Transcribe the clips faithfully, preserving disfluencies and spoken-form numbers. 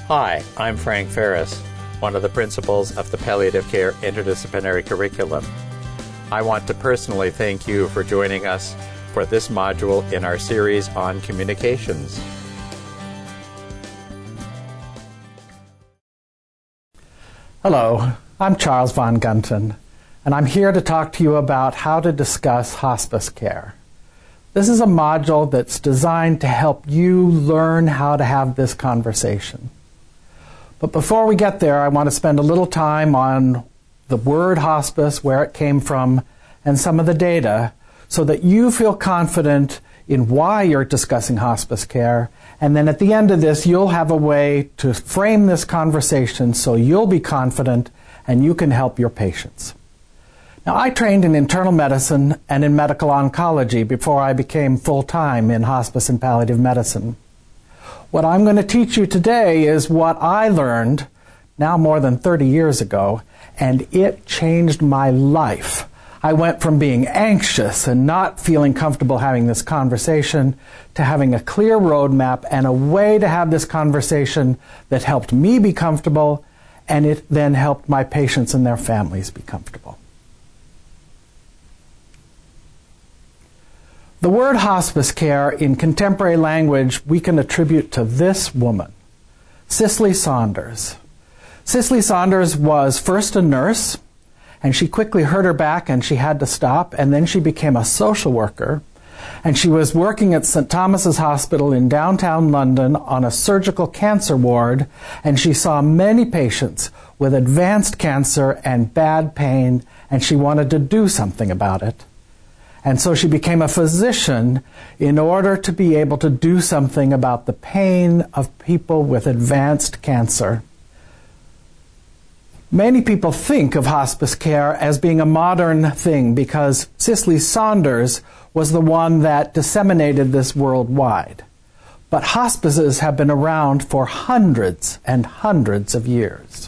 Hi, I'm Frank Ferris, one of the principals of the Palliative Care Interdisciplinary Curriculum. I want to personally thank you for joining us for this module in our series on communications. Hello, I'm Charles Von Gunten, and I'm here to talk to you about how to discuss hospice care. This is a module that's designed to help you learn how to have this conversation. But before we get there, I want to spend a little time on the word hospice, where it came from, and some of the data, so that you feel confident in why you're discussing hospice care. And then at the end of this, you'll have a way to frame this conversation so you'll be confident and you can help your patients. Now, I trained in internal medicine and in medical oncology before I became full-time in hospice and palliative medicine. What I'm going to teach you today is what I learned now more than thirty years ago, and it changed my life. I went from being anxious and not feeling comfortable having this conversation to having a clear roadmap and a way to have this conversation that helped me be comfortable, and it then helped my patients and their families be comfortable. The word hospice care in contemporary language we can attribute to this woman, Cicely Saunders. Cicely Saunders was first a nurse, and she quickly hurt her back and she had to stop, and then she became a social worker, and she was working at Saint Thomas's Hospital in downtown London on a surgical cancer ward, and she saw many patients with advanced cancer and bad pain, and she wanted to do something about it. And so she became a physician in order to be able to do something about the pain of people with advanced cancer. Many people think of hospice care as being a modern thing because Cicely Saunders was the one that disseminated this worldwide. But hospices have been around for hundreds and hundreds of years.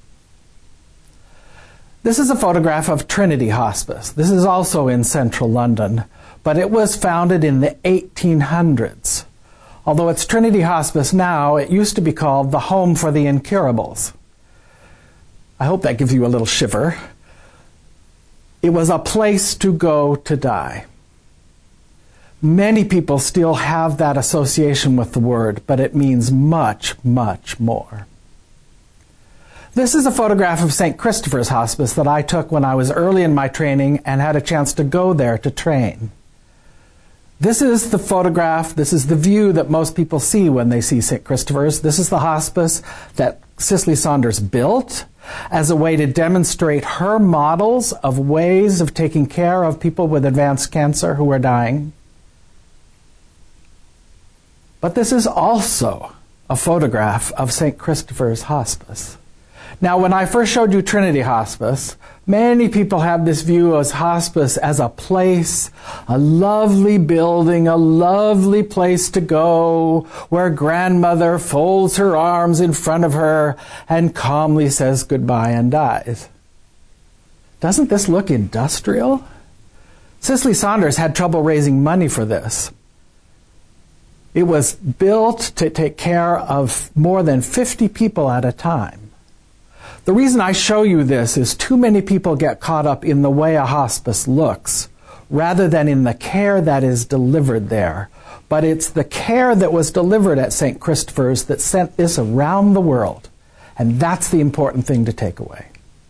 This is a photograph of Trinity Hospice. This is also in central London, but it was founded in the eighteen hundreds. Although it's Trinity Hospice now, it used to be called the Home for the Incurables. I hope that gives you a little shiver. It was a place to go to die. Many people still have that association with the word, but it means much, much more. This is a photograph of Saint Christopher's Hospice that I took when I was early in my training and had a chance to go there to train. This is the photograph, this is the view that most people see when they see Saint Christopher's. This is the hospice that Cicely Saunders built as a way to demonstrate her models of ways of taking care of people with advanced cancer who are dying. But this is also a photograph of Saint Christopher's Hospice. Now, when I first showed you Trinity Hospice, many people have this view of hospice as a place, a lovely building, a lovely place to go, where grandmother folds her arms in front of her and calmly says goodbye and dies. Doesn't this look industrial? Cicely Saunders had trouble raising money for this. It was built to take care of more than fifty people at a time. The reason I show you this is too many people get caught up in the way a hospice looks rather than in the care that is delivered there. But it's the care that was delivered at Saint Christopher's that sent this around the world. And that's the important thing to take away.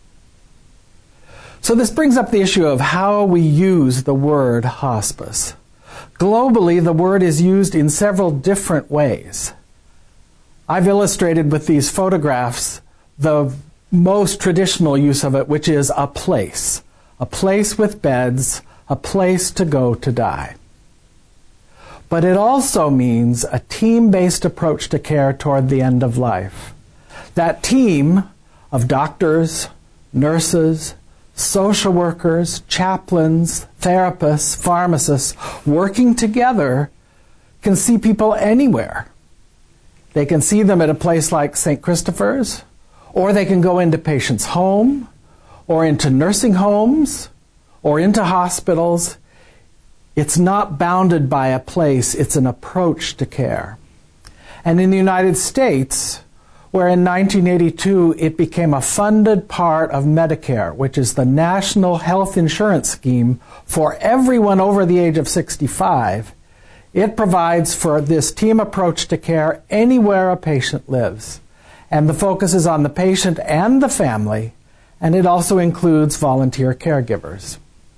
So this brings up the issue of how we use the word hospice. Globally, the word is used in several different ways. I've illustrated with these photographs the most traditional use of it, which is a place. A place with beds, a place to go to die. But it also means a team-based approach to care toward the end of life. That team of doctors, nurses, social workers, chaplains, therapists, pharmacists, working together can see people anywhere. They can see them at a place like Saint Christopher's, or they can go into patients' home, or into nursing homes, or into hospitals. It's not bounded by a place, it's an approach to care. And in the United States, where in nineteen eighty-two it became a funded part of Medicare, which is the national health insurance scheme for everyone over the age of sixty-five. It provides for this team approach to care anywhere a patient lives. And the focus is on the patient and the family, and it also includes volunteer caregivers.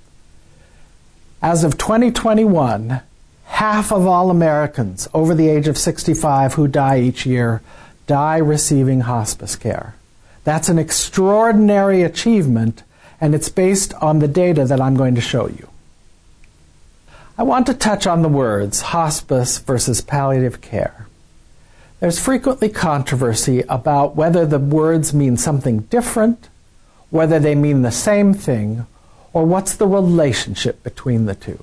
As of twenty twenty-one, half of all Americans over the age of sixty-five who die each year die receiving hospice care. That's an extraordinary achievement, and it's based on the data that I'm going to show you. I want to touch on the words hospice versus palliative care. There's frequently controversy about whether the words mean something different, whether they mean the same thing, or what's the relationship between the two.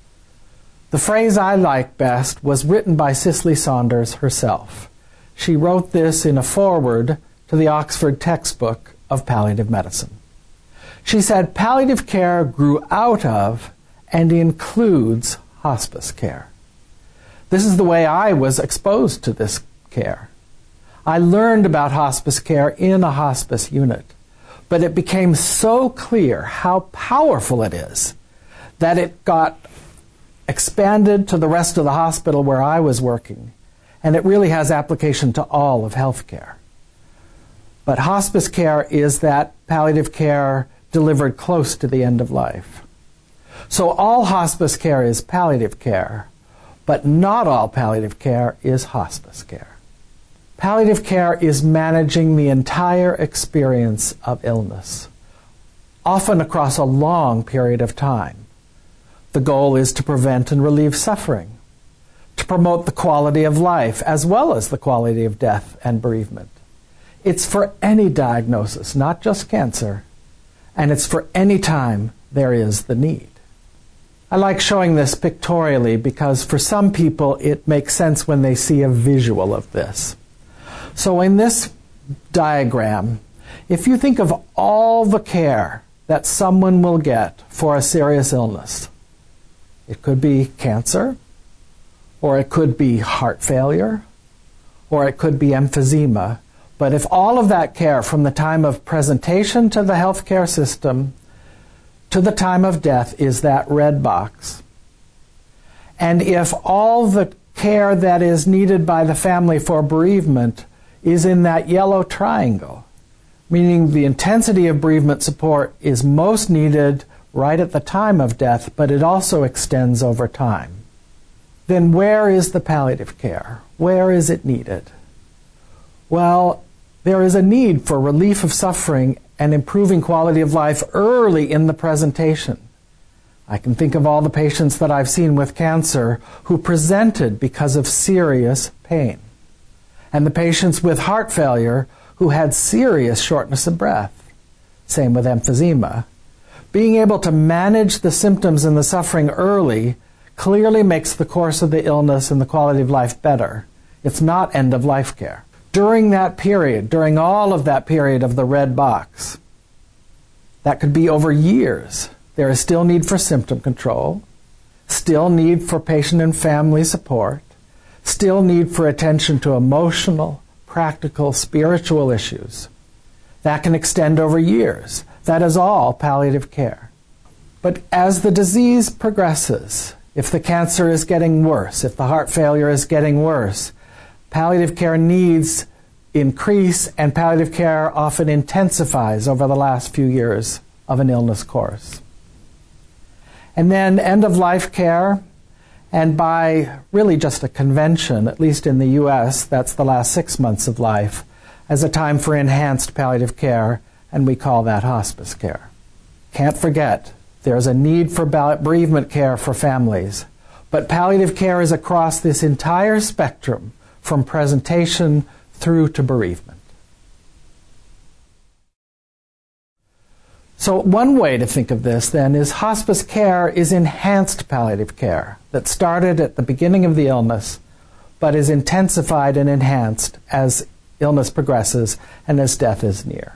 The phrase I like best was written by Cicely Saunders herself. She wrote this in a foreword to the Oxford textbook of palliative medicine. She said, palliative care grew out of and includes hospice care. This is the way I was exposed to this care. I learned about hospice care in a hospice unit, but it became so clear how powerful it is that it got expanded to the rest of the hospital where I was working, and it really has application to all of healthcare. But hospice care is that palliative care delivered close to the end of life. So all hospice care is palliative care, but not all palliative care is hospice care. Palliative care is managing the entire experience of illness, often across a long period of time. The goal is to prevent and relieve suffering, to promote the quality of life as well as the quality of death and bereavement. It's for any diagnosis, not just cancer, and it's for any time there is the need. I like showing this pictorially because for some people it makes sense when they see a visual of this. So in this diagram, if you think of all the care that someone will get for a serious illness, it could be cancer, or it could be heart failure, or it could be emphysema. But if all of that care from the time of presentation to the healthcare system to the time of death is that red box, and if all the care that is needed by the family for bereavement is in that yellow triangle, meaning the intensity of bereavement support is most needed right at the time of death, but it also extends over time, then where is the palliative care? Where is it needed? Well, there is a need for relief of suffering and improving quality of life early in the presentation. I can think of all the patients that I've seen with cancer who presented because of serious pain, and the patients with heart failure who had serious shortness of breath. Same with emphysema. Being able to manage the symptoms and the suffering early clearly makes the course of the illness and the quality of life better. It's not end-of-life care. During that period, during all of that period of the red box, that could be over years, there is still need for symptom control, still need for patient and family support, still need for attention to emotional, practical, spiritual issues. That can extend over years. That is all palliative care. But as the disease progresses, if the cancer is getting worse, if the heart failure is getting worse, palliative care needs increase, and palliative care often intensifies over the last few years of an illness course. And then end-of-life care, and by really just a convention, at least in the U S, that's the last six months of life, as a time for enhanced palliative care, and we call that hospice care. Can't forget, there's a need for bereavement care for families, but palliative care is across this entire spectrum from presentation through to bereavement. So one way to think of this, then, is hospice care is enhanced palliative care that started at the beginning of the illness, but is intensified and enhanced as illness progresses and as death is near.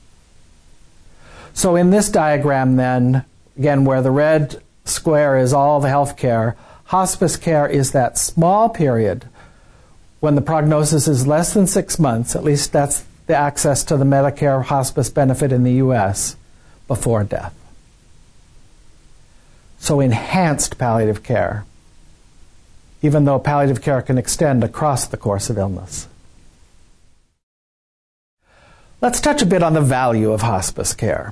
So in this diagram, then, again, where the red square is all the health care, hospice care is that small period when the prognosis is less than six months, at least that's the access to the Medicare hospice benefit in the U S, before death. So enhanced palliative care, even though palliative care can extend across the course of illness. Let's touch a bit on the value of hospice care.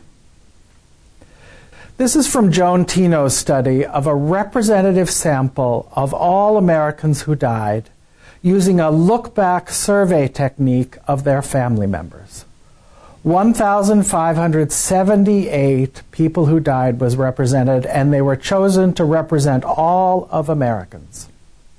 This is from Joan Tino's study of a representative sample of all Americans who died using a look-back survey technique of their family members. one thousand five hundred seventy-eight people who died was represented, and they were chosen to represent all of Americans.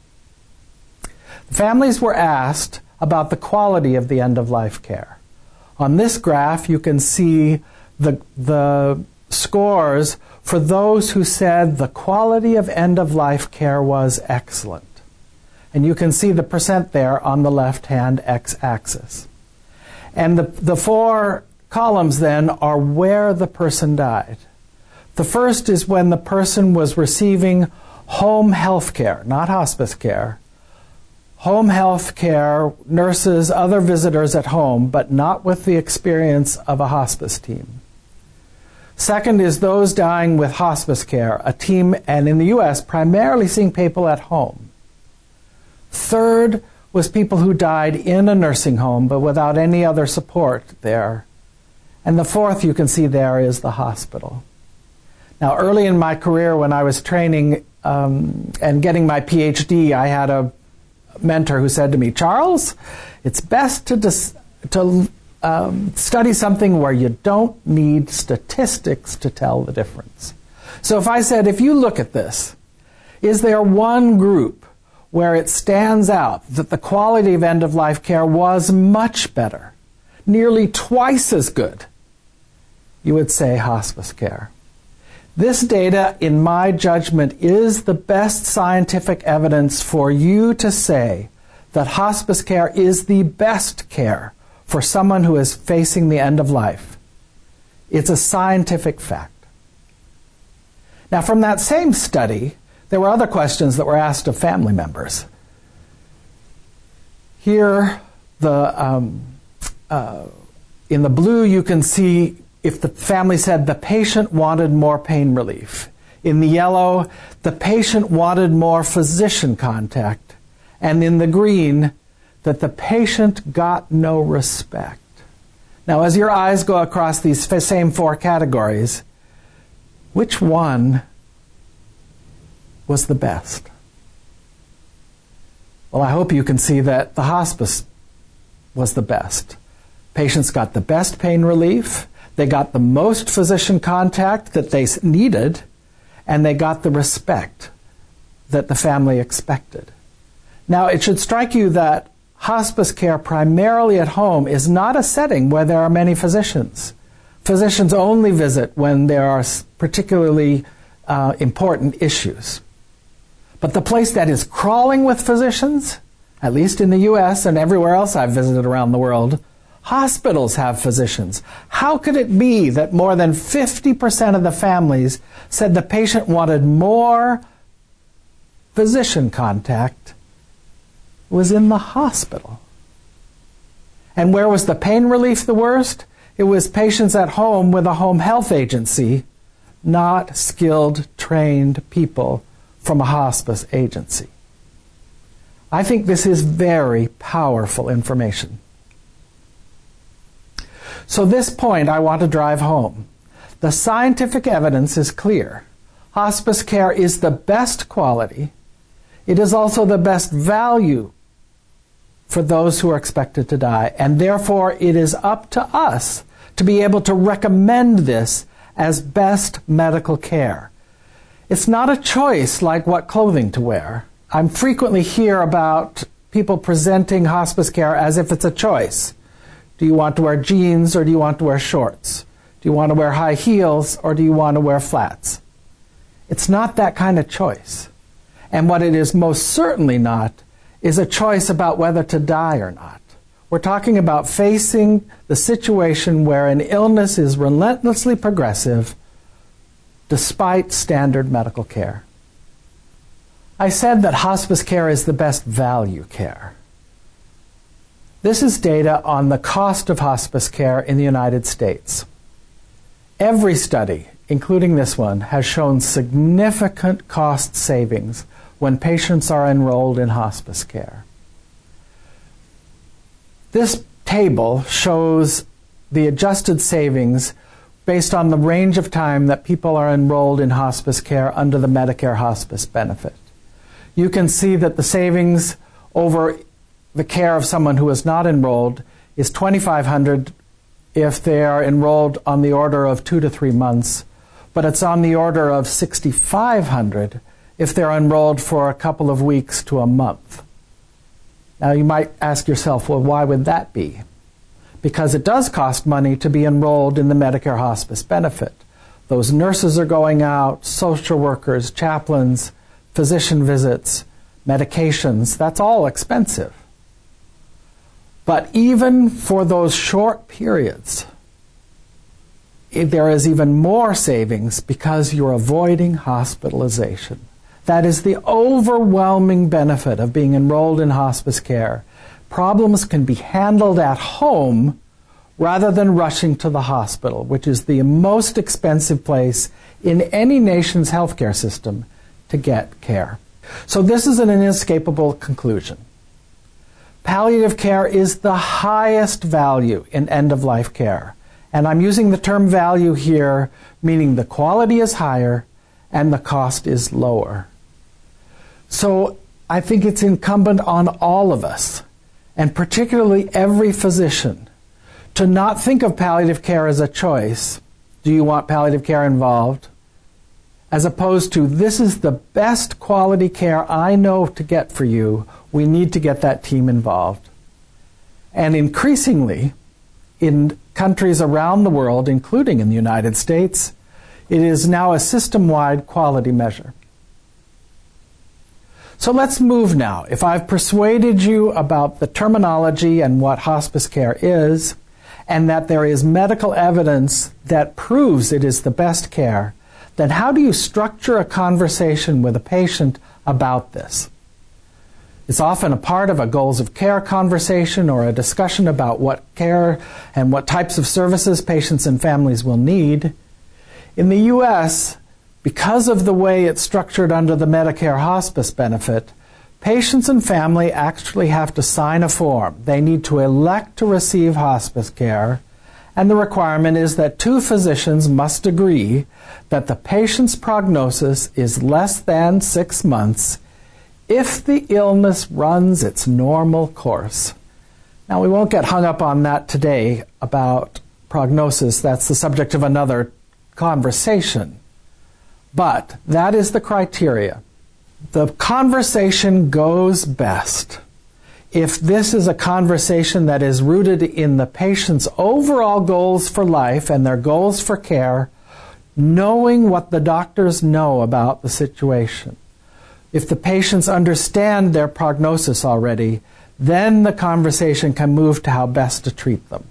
The families were asked about the quality of the end-of-life care. On this graph, you can see the, the scores for those who said the quality of end-of-life care was excellent. And you can see the percent there on the left-hand x-axis. And the, the four columns then are where the person died. The first is when the person was receiving home health care, not hospice care. Home health care, nurses, other visitors at home, but not with the experience of a hospice team. Second is those dying with hospice care, a team, and in the U S, primarily seeing people at home. Third was people who died in a nursing home, but without any other support there. And the fourth you can see there is the hospital. Now, early in my career when I was training um, and getting my PhD, I had a mentor who said to me, Charles, it's best to, dis- to um, study something where you don't need statistics to tell the difference. So if I said, if you look at this, is there one group where it stands out that the quality of end-of-life care was much better, nearly twice as good, you would say hospice care. This data, in my judgment, is the best scientific evidence for you to say that hospice care is the best care for someone who is facing the end of life. It's a scientific fact. Now, from that same study, there were other questions that were asked of family members. Here, the, um, uh, in the blue, you can see if the family said the patient wanted more pain relief. In the yellow, the patient wanted more physician contact. And in the green, that the patient got no respect. Now, as your eyes go across these same four categories, which one was the best? Well, I hope you can see that the hospice was the best. Patients got the best pain relief, they got the most physician contact that they needed, and they got the respect that the family expected. Now, it should strike you that hospice care primarily at home is not a setting where there are many physicians. Physicians only visit when there are particularly uh, important issues. But the place that is crawling with physicians, at least in the U S and everywhere else I've visited around the world, hospitals have physicians. How could it be that more than fifty percent of the families said the patient wanted more physician contact was in the hospital? And where was the pain relief the worst? It was patients at home with a home health agency, not skilled, trained people from a hospice agency. I think this is very powerful information. So this point I want to drive home. The scientific evidence is clear. Hospice care is the best quality. It is also the best value for those who are expected to die, and therefore it is up to us to be able to recommend this as best medical care. It's not a choice like what clothing to wear. I frequently hear about people presenting hospice care as if it's a choice. Do you want to wear jeans or do you want to wear shorts? Do you want to wear high heels or do you want to wear flats? It's not that kind of choice. And what it is most certainly not is a choice about whether to die or not. We're talking about facing the situation where an illness is relentlessly progressive despite standard medical care. I said that hospice care is the best value care. This is data on the cost of hospice care in the United States. Every study, including this one, has shown significant cost savings when patients are enrolled in hospice care. This table shows the adjusted savings based on the range of time that people are enrolled in hospice care under the Medicare hospice benefit. You can see that the savings over the care of someone who is not enrolled is twenty-five hundred dollars if they are enrolled on the order of two to three months, but it's on the order of sixty-five hundred dollars if they're enrolled for a couple of weeks to a month. Now you might ask yourself, well, why would that be? Because it does cost money to be enrolled in the Medicare hospice benefit. Those nurses are going out, social workers, chaplains, physician visits, medications, that's all expensive. But even for those short periods, there is even more savings because you're avoiding hospitalization. That is the overwhelming benefit of being enrolled in hospice care. Problems can be handled at home rather than rushing to the hospital, which is the most expensive place in any nation's healthcare system to get care. So this is an inescapable conclusion. Palliative care is the highest value in end-of-life care. And I'm using the term value here, meaning the quality is higher and the cost is lower. So I think it's incumbent on all of us, and particularly every physician, to not think of palliative care as a choice. Do you want palliative care involved? As opposed to, this is the best quality care I know to get for you. We need to get that team involved. And increasingly, in countries around the world, including in the United States, it is now a system-wide quality measure. So let's move now. If I've persuaded you about the terminology and what hospice care is, and that there is medical evidence that proves it is the best care, then how do you structure a conversation with a patient about this? It's often a part of a goals of care conversation or a discussion about what care and what types of services patients and families will need. In the U S, because of the way it's structured under the Medicare hospice benefit, patients and family actually have to sign a form. They need to elect to receive hospice care, and the requirement is that two physicians must agree that the patient's prognosis is less than six months if the illness runs its normal course. Now, we won't get hung up on that today about prognosis. That's the subject of another conversation. But that is the criteria. The conversation goes best if this is a conversation that is rooted in the patient's overall goals for life and their goals for care, knowing what the doctors know about the situation. If the patients understand their prognosis already, then the conversation can move to how best to treat them.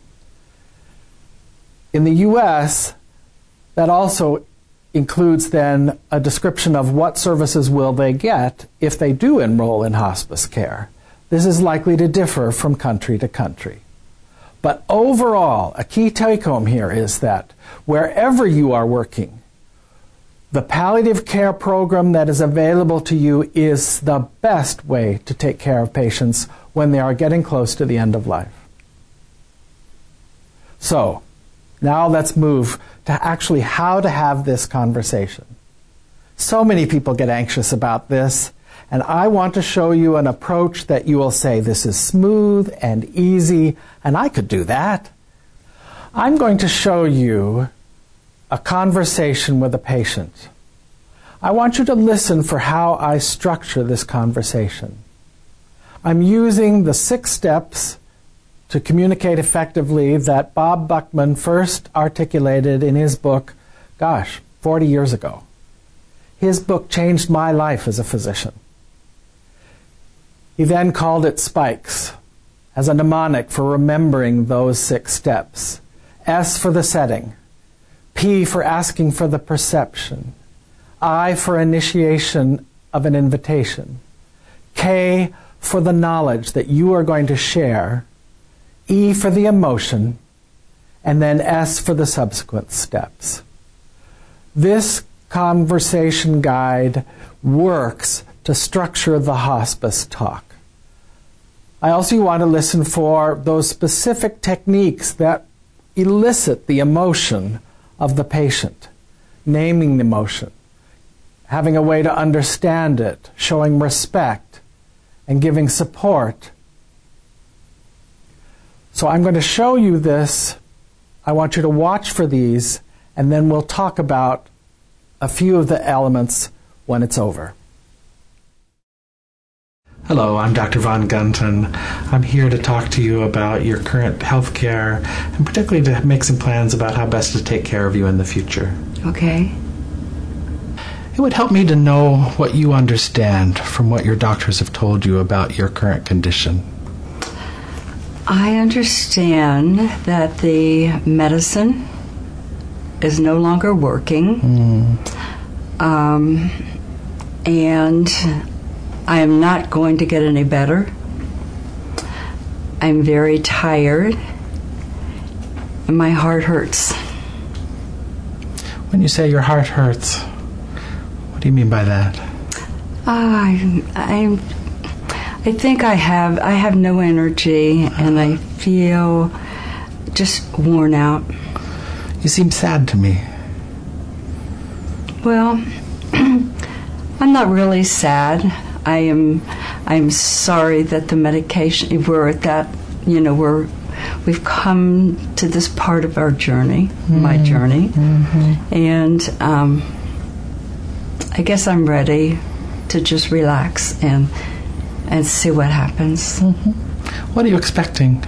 In the U S, that also includes then a description of what services will they get if they do enroll in hospice care. This is likely to differ from country to country. But overall, a key take-home here is that wherever you are working, the palliative care program that is available to you is the best way to take care of patients when they are getting close to the end of life. So, now let's move to actually how to have this conversation. So many people get anxious about this, and I want to show you an approach that you will say, this is smooth and easy, and I could do that. I'm going to show you a conversation with a patient. I want you to listen for how I structure this conversation. I'm using the six steps to communicate effectively that Bob Buckman first articulated in his book, gosh, forty years ago. His book changed my life as a physician. He then called it SPIKES, as a mnemonic for remembering those six steps. S for the setting, P for asking for the perception, I for initiation of an invitation, K for the knowledge that you are going to share, E for the emotion, and then S for the subsequent steps. This conversation guide works to structure the hospice talk. I also want to listen for those specific techniques that elicit the emotion of the patient, naming the emotion, having a way to understand it, showing respect, and giving support. So I'm going to show you this. I want you to watch for these, and then we'll talk about a few of the elements when it's over. Hello, I'm Doctor Von Gunton. I'm here to talk to you about your current health care, and particularly to make some plans about how best to take care of you in the future. Okay. It would help me to know what you understand from what your doctors have told you about your current condition. I understand that the medicine is no longer working, mm. um, and I am not going to get any better. I'm very tired, and my heart hurts. When you say your heart hurts, what do you mean by that? I, I, I think I have I have no energy, and I feel just worn out. You seem sad to me. Well, I'm not really sad. I am I'm sorry that the medication, we're at that, you know, we're we've come to this part of our journey, mm-hmm. my journey, mm-hmm. and um, I guess I'm ready to just relax and and see what happens. Mm-hmm. What are you expecting?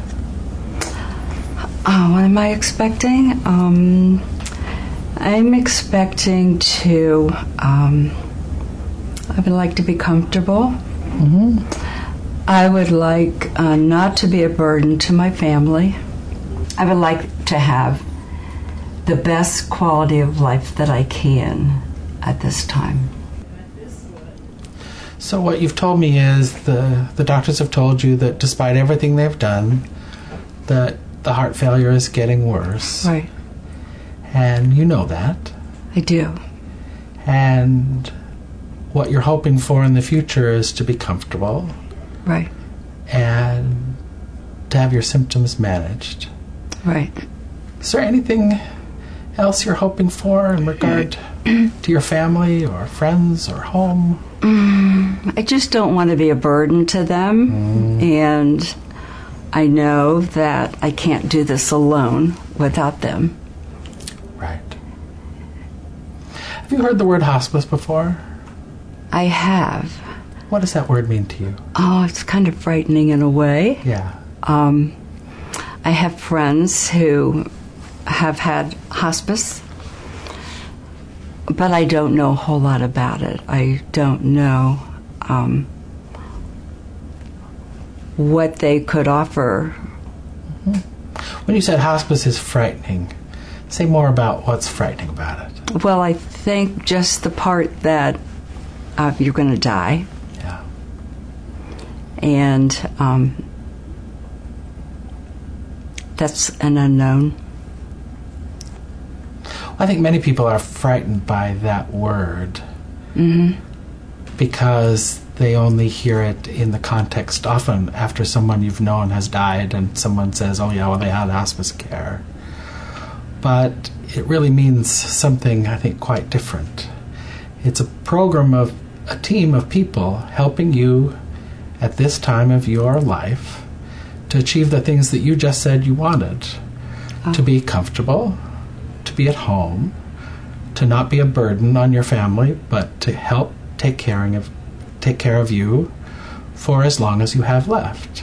Uh, what am I expecting? Um, I'm expecting to. Um, I would like to be comfortable. Mm-hmm. I would like uh, not to be a burden to my family. I would like to have the best quality of life that I can at this time. So what you've told me is the, the doctors have told you that despite everything they've done, that the heart failure is getting worse. Right. And you know that. I do. And what you're hoping for in the future is to be comfortable. Right. And to have your symptoms managed. Right. Is there anything else you're hoping for in regard to your family or friends or home? Mm, I just don't want to be a burden to them. Mm. And I know that I can't do this alone without them. Right. Have you heard the word hospice before? I have. What does that word mean to you? Oh, it's kind of frightening in a way. Yeah. Um, I have friends who have had hospice, but I don't know a whole lot about it. I don't know um, what they could offer. Mm-hmm. When you said hospice is frightening, say more about what's frightening about it. Well, I think just the part that Uh, you're going to die. Yeah. And um, that's an unknown. I think many people are frightened by that word mm-hmm. because they only hear it in the context often after someone you've known has died and someone says, oh yeah, well they had hospice care. But it really means something, I think, quite different. It's a program of a team of people helping you at this time of your life to achieve the things that you just said you wanted. Oh. To be comfortable, to be at home, to not be a burden on your family, but to help take care of, take care of you for as long as you have left.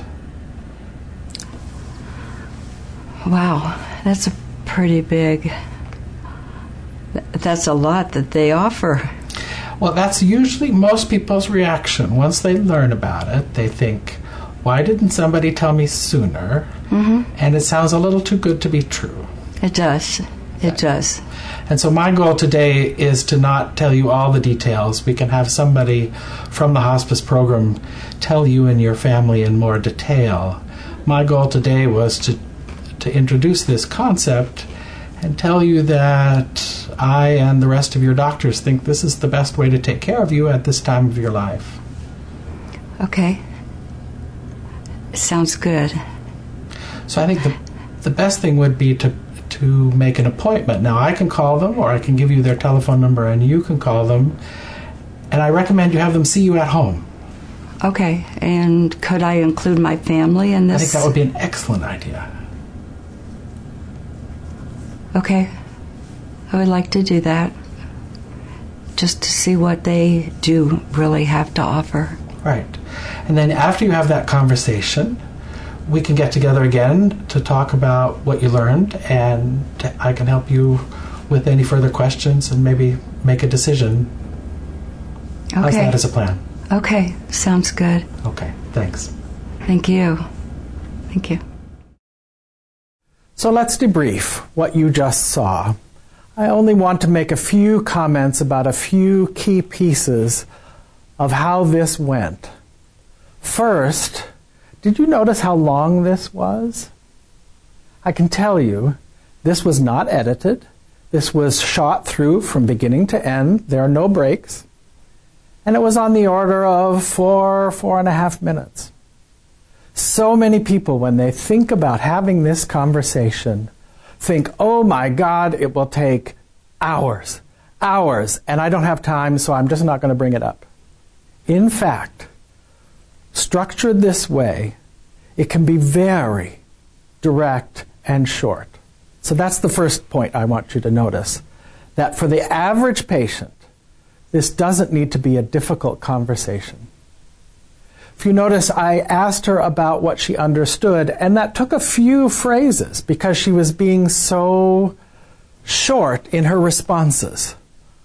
Wow, that's a pretty big, that's a lot that they offer. Well, that's usually most people's reaction. Once they learn about it, they think, why didn't somebody tell me sooner? Mm-hmm. And it sounds a little too good to be true. It does. It does. And so my goal today is to not tell you all the details. We can have somebody from the hospice program tell you and your family in more detail. my goal today was to to introduce this concept and tell you that I and the rest of your doctors think this is the best way to take care of you at this time of your life. Okay. Sounds good. So I think the the best thing would be to to make an appointment. Now, I can call them, or I can give you their telephone number and you can call them. And I recommend you have them see you at home. Okay. And could I include my family in this? I think that would be an excellent idea. Okay. I would like to do that. Just to see what they do really have to offer. Right. And then after you have that conversation, we can get together again to talk about what you learned, and I can help you with any further questions and maybe make a decision. Okay. How's that as a plan? Okay. Sounds good. Okay. Thanks. Thank you. Thank you. So let's debrief what you just saw. I only want to make a few comments about a few key pieces of how this went. First, did you notice how long this was? I can tell you, this was not edited. This was shot through from beginning to end. There are no breaks. And it was on the order of four, four and a half minutes. So many people, when they think about having this conversation, think, oh my God, it will take hours, hours, and I don't have time, so I'm just not going to bring it up. In fact, structured this way, it can be very direct and short. So that's the first point I want you to notice, that for the average patient, this doesn't need to be a difficult conversation. If you notice, I asked her about what she understood, and that took a few phrases because she was being so short in her responses.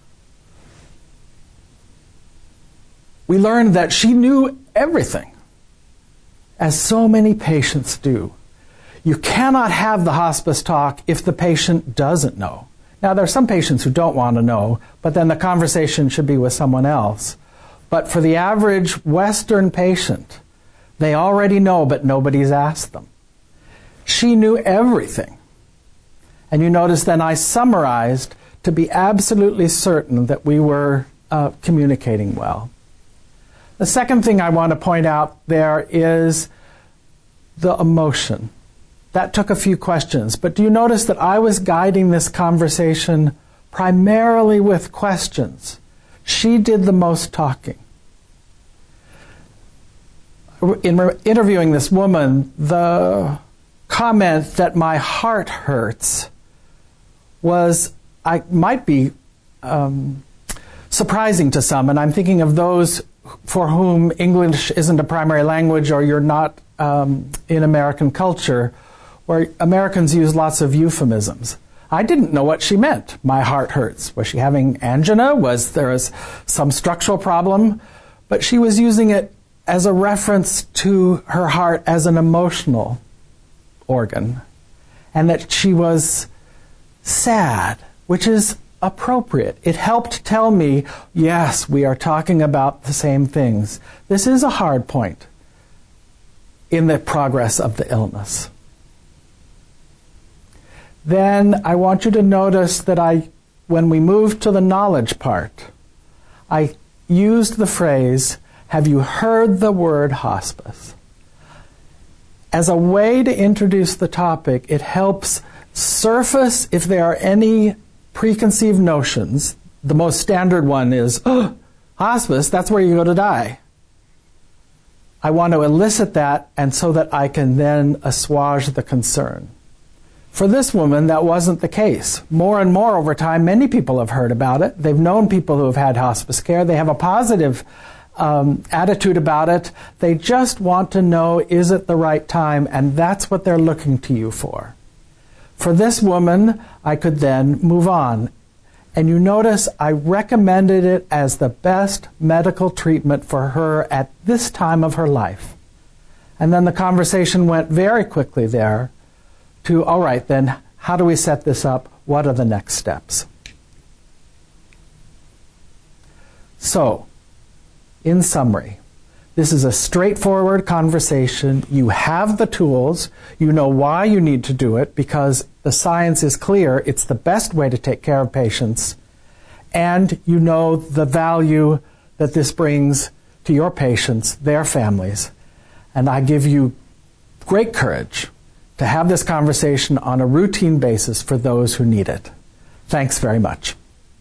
We learned that she knew everything, as so many patients do. You cannot have the hospice talk if the patient doesn't know. Now, there are some patients who don't want to know, but then the conversation should be with someone else. But for the average Western patient, they already know, but nobody's asked them. She knew everything. And you notice then I summarized to be absolutely certain that we were uh, communicating well. The second thing I want to point out there is the emotion. That took a few questions, but do you notice that I was guiding this conversation primarily with questions? She did the most talking. In interviewing this woman, the comment that my heart hurts was, I might be um, surprising to some, and I'm thinking of those for whom English isn't a primary language, or you're not um, in American culture, where Americans use lots of euphemisms. I didn't know what she meant. My heart hurts. Was she having angina? Was there some structural problem? But she was using it as a reference to her heart as an emotional organ, and that she was sad, which is appropriate. It helped tell me, yes, we are talking about the same things. This is a hard point in the progress of the illness. Then I want you to notice that I, when we moved to the knowledge part, I used the phrase, have you heard the word hospice? As a way to introduce the topic, it helps surface if there are any preconceived notions. The most standard one is, oh, hospice, that's where you go to die. I want to elicit that, and so that I can then assuage the concern. For this woman, that wasn't the case. More and more over time, many people have heard about it. They've known people who have had hospice care. They have a positive um, attitude about it. They just want to know, is it the right time? And that's what they're looking to you for. For this woman, I could then move on. And you notice I recommended it as the best medical treatment for her at this time of her life. And then the conversation went very quickly there to, all right, then, how do we set this up? What are the next steps? So, in summary, This is a straightforward conversation. You have the tools. You know why you need to do it because the science is clear. It's the best way to take care of patients. And you know the value that this brings to your patients, their families. And I give you great courage to have this conversation on a routine basis for those who need it. Thanks very much.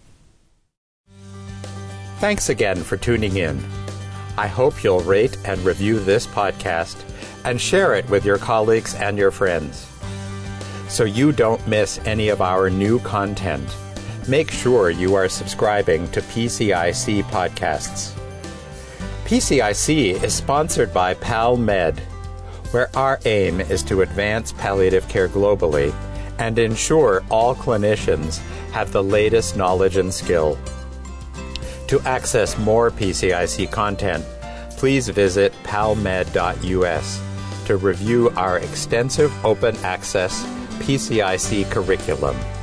Thanks again for tuning in. I hope you'll rate and review this podcast and share it with your colleagues and your friends. So you don't miss any of our new content, make sure you are subscribing to P C I C podcasts. P C I C is sponsored by PalMed, where our aim is to advance palliative care globally and ensure all clinicians have the latest knowledge and skill. To access more P C I C content, please visit palmed dot U S to review our extensive open access P C I C curriculum.